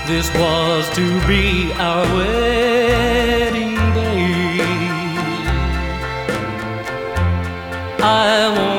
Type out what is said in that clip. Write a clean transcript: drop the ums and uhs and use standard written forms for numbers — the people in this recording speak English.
this was to be our wedding day. I